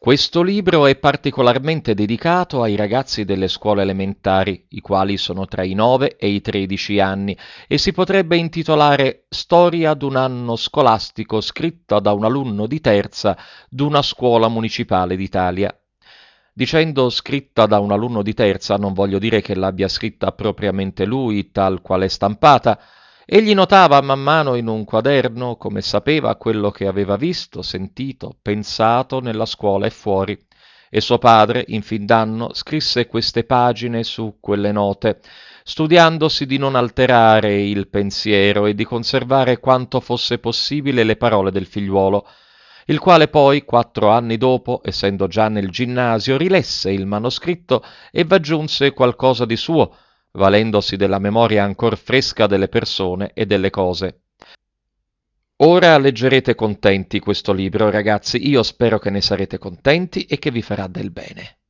Questo libro è particolarmente dedicato ai ragazzi delle scuole elementari, i quali sono tra i 9 e i 13 anni, e si potrebbe intitolare Storia d'un anno scolastico scritta da un alunno di terza d'una scuola municipale d'Italia. Dicendo scritta da un alunno di terza non voglio dire che l'abbia scritta propriamente lui, tal quale è stampata. Egli notava man mano in un quaderno come sapeva quello che aveva visto, sentito, pensato nella scuola e fuori, e suo padre, in fin d'anno, scrisse queste pagine su quelle note, studiandosi di non alterare il pensiero e di conservare quanto fosse possibile le parole del figliuolo, il quale poi, 4 anni dopo, essendo già nel ginnasio, rilesse il manoscritto e v'aggiunse qualcosa di suo, valendosi della memoria ancor fresca delle persone e delle cose. Ora leggerete contenti questo libro, ragazzi, io spero che ne sarete contenti e che vi farà del bene.